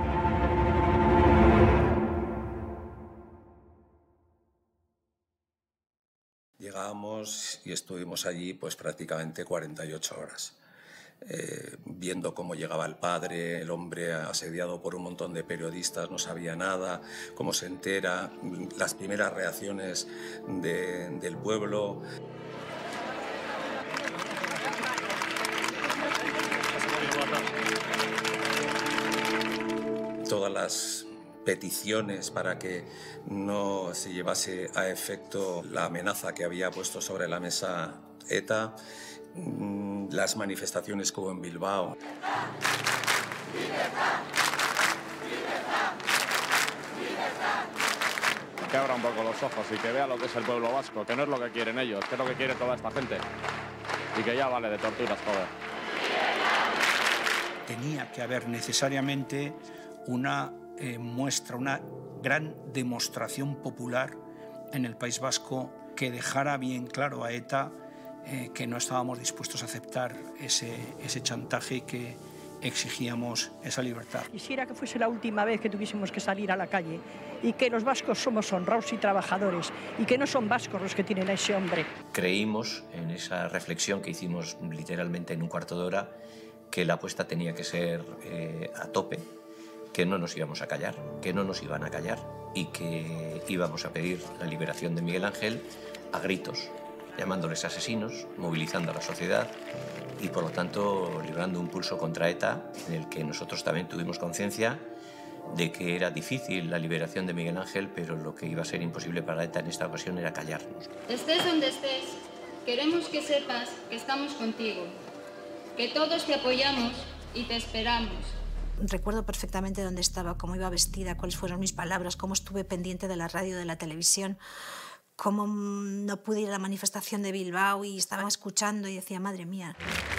Llegábamos y estuvimos allí pues prácticamente 48 horas, viendo cómo llegaba el padre, el hombre asediado por un montón de periodistas, no sabía nada, cómo se entera, las primeras reacciones del pueblo. Todas las peticiones para que no se llevase a efecto la amenaza que había puesto sobre la mesa ETA, las manifestaciones que hubo en Bilbao. Que abra un poco los ojos y que vea lo que es el pueblo vasco, que no es lo que quieren ellos, que es lo que quiere toda esta gente. Y que ya vale de torturas todo. Tenía que haber necesariamente una muestra, una gran demostración popular en el País Vasco que dejara bien claro a ETA que no estábamos dispuestos a aceptar ese chantaje y que exigíamos esa libertad. Quisiera que fuese la última vez que tuviésemos que salir a la calle y que los vascos somos honrados y trabajadores y que no son vascos los que tienen a ese hombre. Creímos en esa reflexión que hicimos literalmente en un cuarto de hora que la apuesta tenía que ser a tope, que no nos íbamos a callar, que no nos iban a callar y que íbamos a pedir la liberación de Miguel Ángel a gritos, llamándoles asesinos, movilizando a la sociedad y, por lo tanto, librando un pulso contra ETA en el que nosotros también tuvimos conciencia de que era difícil la liberación de Miguel Ángel, pero lo que iba a ser imposible para ETA en esta ocasión era callarnos. Estés donde estés, queremos que sepas que estamos contigo, que todos te apoyamos y te esperamos. Recuerdo perfectamente dónde estaba, cómo iba vestida, cuáles fueron mis palabras, cómo estuve pendiente de la radio, de la televisión, cómo no pude ir a la manifestación de Bilbao y estaba escuchando y decía, madre mía.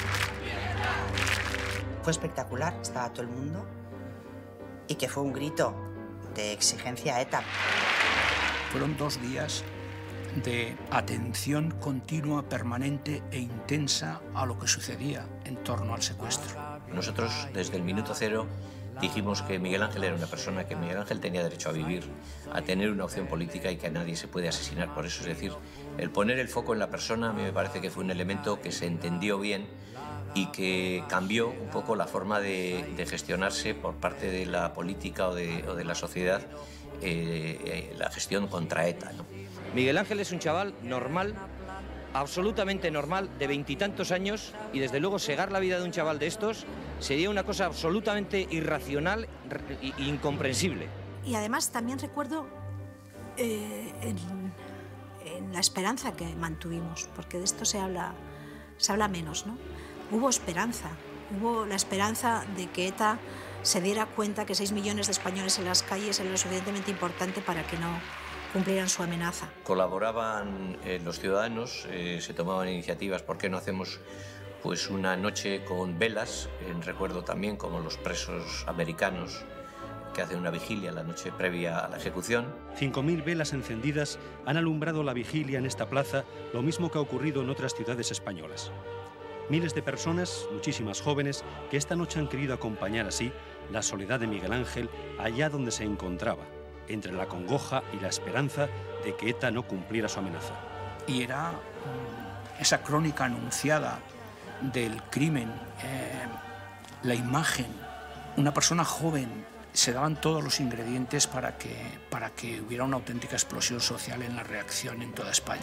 Fue espectacular, estaba todo el mundo y que fue un grito de exigencia a ETA. Fueron 2 días de atención continua, permanente e intensa a lo que sucedía en torno al secuestro. Nosotros, desde el minuto cero, dijimos que Miguel Ángel era una persona, que Miguel Ángel tenía derecho a vivir, a tener una opción política y que a nadie se puede asesinar por eso. Es decir, el poner el foco en la persona a mí me parece que fue un elemento que se entendió bien y que cambió un poco la forma de gestionarse por parte de la política o de la sociedad la gestión contra ETA, ¿no? Miguel Ángel es un chaval normal, absolutamente normal, de 20 y tantos años, y desde luego segar la vida de un chaval de estos sería una cosa absolutamente irracional e incomprensible. Y además también recuerdo en la esperanza que mantuvimos, porque de esto se habla menos, ¿no? Hubo esperanza, hubo la esperanza de que ETA se diera cuenta que 6 millones de españoles en las calles era lo suficientemente importante para que no cumplieran su amenaza. Colaboraban los ciudadanos, se tomaban iniciativas. ¿Por qué no hacemos pues una noche con velas? Recuerdo también como los presos americanos que hacen una vigilia la noche previa a la ejecución. 5.000 velas encendidas han alumbrado la vigilia en esta plaza, lo mismo que ha ocurrido en otras ciudades españolas. Miles de personas, muchísimas jóvenes, que esta noche han querido acompañar así la soledad de Miguel Ángel allá donde se encontraba, entre la congoja y la esperanza de que ETA no cumpliera su amenaza. Y era esa crónica anunciada del crimen, la imagen, una persona joven, se daban todos los ingredientes para que hubiera una auténtica explosión social en la reacción en toda España.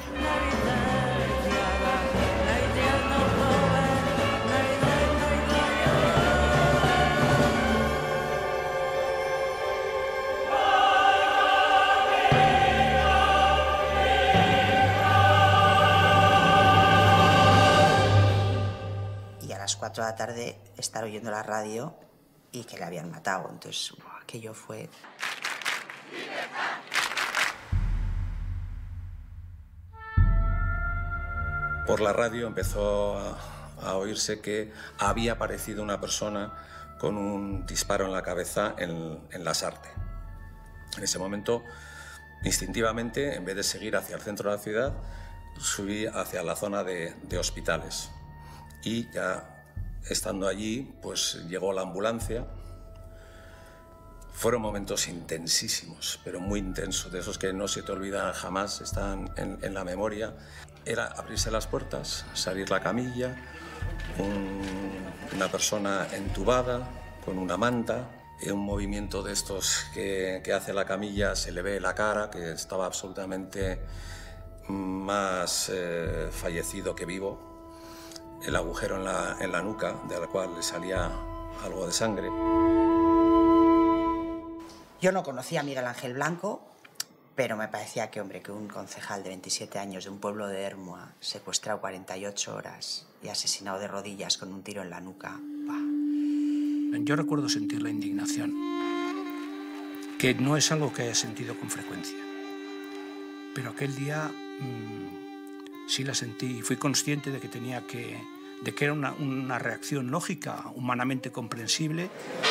Y a las 4 de la tarde estar oyendo la radio y que le habían matado. Entonces, aquello fue... Por la radio empezó a oírse que había aparecido una persona con un disparo en la cabeza en Lasarte. En ese momento, instintivamente, en vez de seguir hacia el centro de la ciudad, subí hacia la zona de hospitales. Y ya estando allí, pues llegó la ambulancia. Fueron momentos intensísimos, pero muy intensos, de esos que no se te olvidan jamás, están en la memoria. Era abrirse las puertas, salir la camilla, una persona entubada con una manta, un movimiento de estos que hace la camilla, se le ve la cara, que estaba absolutamente más fallecido que vivo, el agujero en la nuca, de la cual le salía algo de sangre. Yo no conocía a Miguel Ángel Blanco, pero me parecía que, hombre, que un concejal de 27 años de un pueblo de Ermua, secuestrado 48 horas y asesinado de rodillas con un tiro en la nuca... ¡Bah! Yo recuerdo sentir la indignación, que no es algo que haya sentido con frecuencia. Pero aquel día sí la sentí y fui consciente de que era una reacción lógica, humanamente comprensible.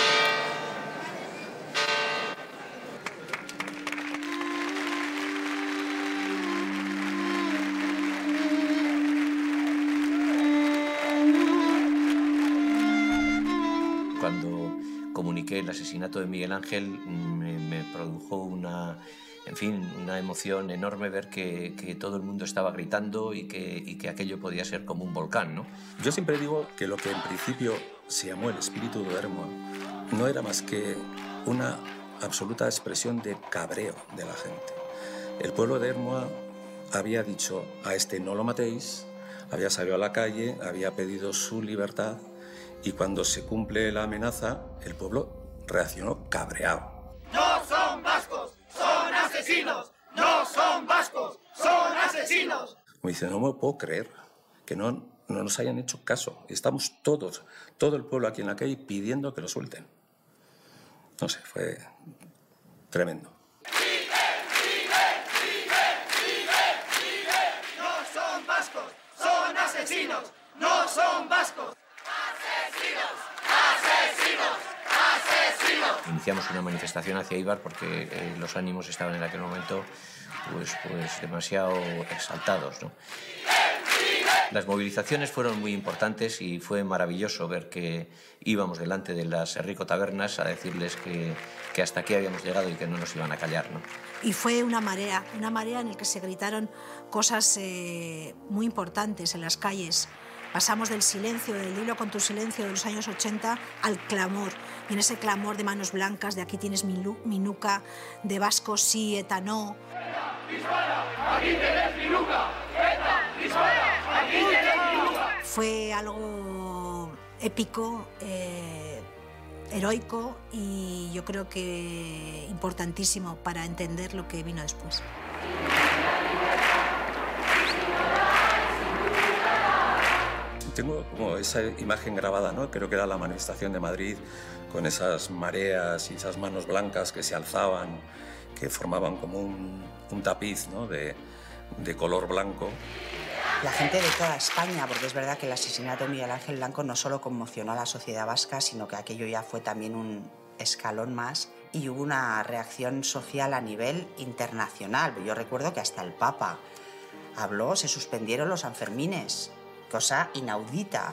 Cuando comuniqué el asesinato de Miguel Ángel me produjo una emoción enorme ver que todo el mundo estaba gritando y que aquello podía ser como un volcán, ¿no? Yo siempre digo que lo que en principio se llamó el espíritu de Ermua no era más que una absoluta expresión de cabreo de la gente. El pueblo de Ermua había dicho: a este no lo matéis, había salido a la calle, había pedido su libertad, y cuando se cumple la amenaza, el pueblo reaccionó cabreado. ¡No son vascos! ¡Son asesinos! ¡No son vascos! ¡Son asesinos! Me dice, no me puedo creer que no nos hayan hecho caso. Estamos todo el pueblo aquí en la calle pidiendo que lo suelten. No sé, fue tremendo. ¡No son vascos! ¡Son asesinos! ¡No son vascos! Iniciamos una manifestación hacia Eibar porque los ánimos estaban en aquel momento pues demasiado exaltados, ¿no? Las movilizaciones fueron muy importantes y fue maravilloso ver que íbamos delante de las Rico Tabernas a decirles que hasta aquí habíamos llegado y que no nos iban a callar, ¿no? Y fue una marea en la que se gritaron cosas muy importantes en las calles. Pasamos del silencio, del hilo con tu silencio de los años 80 al clamor. Y en ese clamor de manos blancas, de aquí tienes mi nuca, de vasco sí, ETA no. ¡ETA, dispara! ¡Aquí tienes mi nuca! ¡ETA, dispara! ¡Aquí tienes mi nuca! Fue algo épico, heroico y yo creo que importantísimo para entender lo que vino después. Tengo como esa imagen grabada, ¿no? Creo que era la manifestación de Madrid, con esas mareas y esas manos blancas que se alzaban, que formaban como un tapiz, ¿no? de color blanco. La gente de toda España, porque es verdad que el asesinato de Miguel Ángel Blanco no solo conmocionó a la sociedad vasca, sino que aquello ya fue también un escalón más y hubo una reacción social a nivel internacional. Yo recuerdo que hasta el Papa habló, se suspendieron los Sanfermines. Cosa inaudita.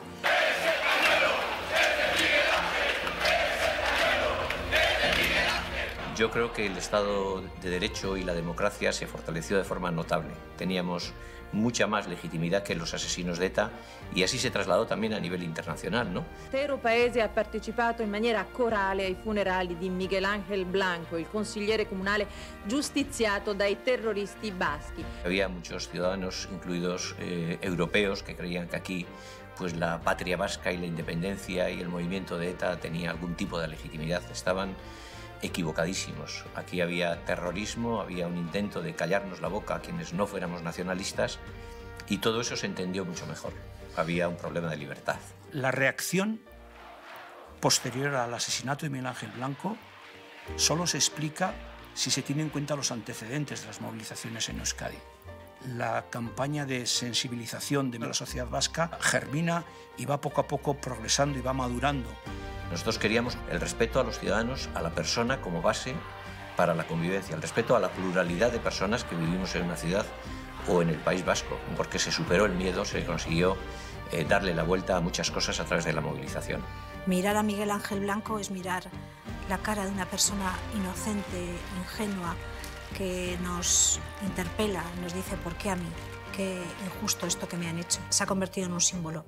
Yo creo que el Estado de Derecho y la democracia se fortaleció de forma notable. Teníamos mucha más legitimidad que los asesinos de ETA y así se trasladó también a nivel internacional, ¿no? L'intero paese ha partecipato in maniera corale ai funerali di Miguel Ángel Blanco, il consigliere comunale giustiziato dai terroristi baschi. Había muchos ciudadanos, incluidos europeos, que creían que aquí pues la patria vasca y la independencia y el movimiento de ETA tenía algún tipo de legitimidad. Estaban equivocadísimos. Aquí había terrorismo, había un intento de callarnos la boca a quienes no fuéramos nacionalistas y todo eso se entendió mucho mejor. Había un problema de libertad. La reacción posterior al asesinato de Miguel Ángel Blanco solo se explica si se tienen en cuenta los antecedentes de las movilizaciones en Euskadi. la campaña de sensibilización de la sociedad vasca germina y va poco a poco progresando y va madurando. Nosotros queríamos el respeto a los ciudadanos, a la persona como base para la convivencia, el respeto a la pluralidad de personas que vivimos en una ciudad o en el País Vasco, porque se superó el miedo, se consiguió darle la vuelta a muchas cosas a través de la movilización. Mirar a Miguel Ángel Blanco es mirar la cara de una persona inocente, ingenua, que nos interpela, nos dice ¿por qué a mí? Qué injusto esto que me han hecho. Se ha convertido en un símbolo.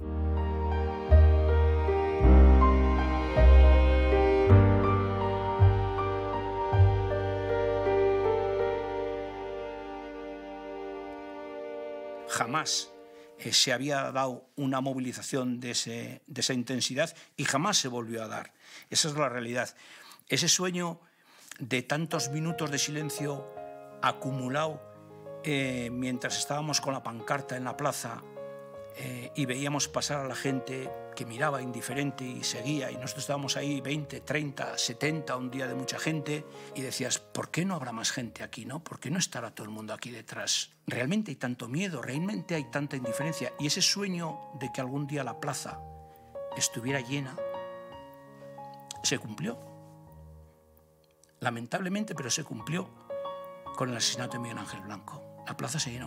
Jamás se había dado una movilización de esa intensidad y jamás se volvió a dar. Esa es la realidad. Ese sueño de tantos minutos de silencio acumulado mientras estábamos con la pancarta en la plaza y veíamos pasar a la gente que miraba indiferente y seguía, y nosotros estábamos ahí 20, 30, 70, un día de mucha gente, y decías, ¿por qué no habrá más gente aquí, no? ¿Por qué no estará todo el mundo aquí detrás? Realmente hay tanto miedo, realmente hay tanta indiferencia, y ese sueño de que algún día la plaza estuviera llena se cumplió. Lamentablemente, pero se cumplió con el asesinato de Miguel Ángel Blanco. La plaza se llenó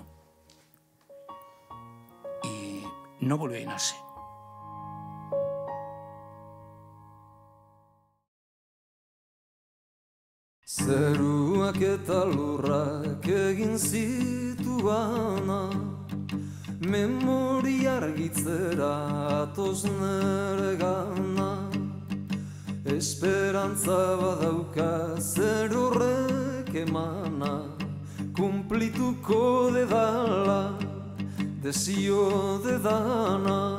y no volvió a llenarse. Zeruak eta lurrak egin zituana, memoria argitzera atoz nere gana. Esperantza badauka zer horrek emana, kumplituko dedala, desio dedana.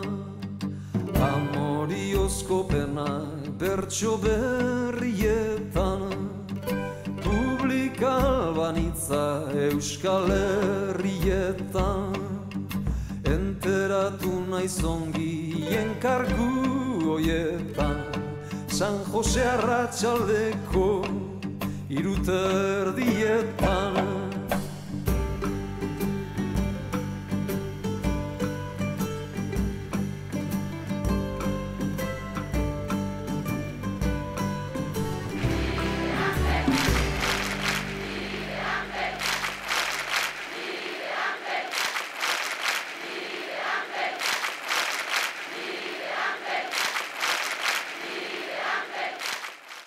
Amoriozko pena bertso berrietan, publikal banitza Euskal Herrietan. Enteratu naiz ongi enkargu hoietan, San Jose arratsaldeko 3:00 dietan.